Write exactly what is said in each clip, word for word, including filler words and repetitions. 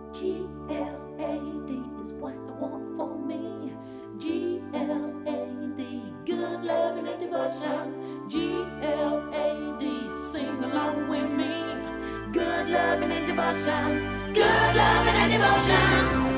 G L A D is what I want for me. G L A D, good loving and devotion. G L A D, sing along with me. Good loving and devotion. Good loving and devotion.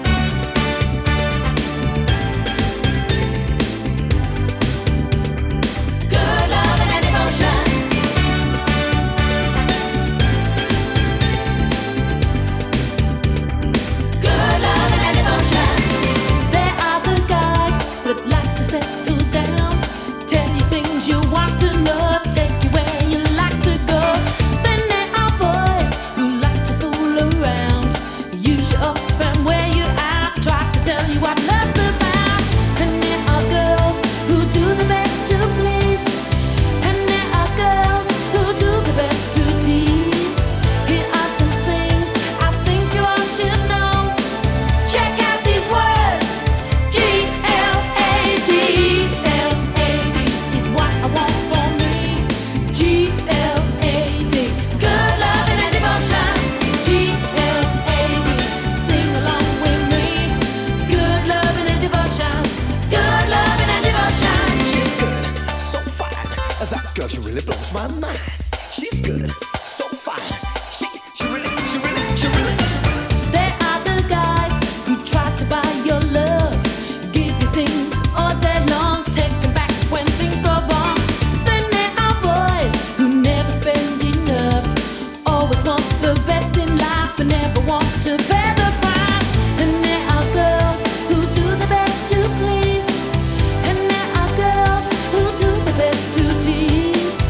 Girl, she really blows my mind. She's good, so fine. She, she really, she really, she really. There are the guys who try to buy your love, give you things all day long, take them back when things go wrong. Then there are boys who never spend enough, always want the best in life but never want to pay the price. And there are girls who do the best to please, and there are girls who do the best to tease.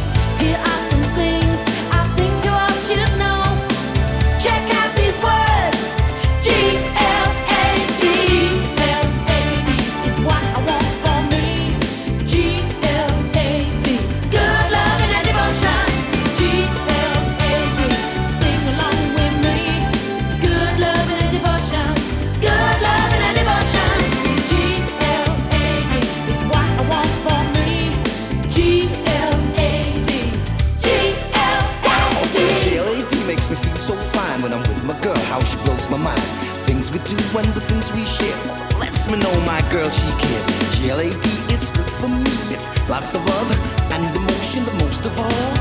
When I'm with my girl, how she blows my mind. Things we do and the things we share lets me know my girl, she cares. G L A D, it's good for me. It's lots of love and emotion, but most of all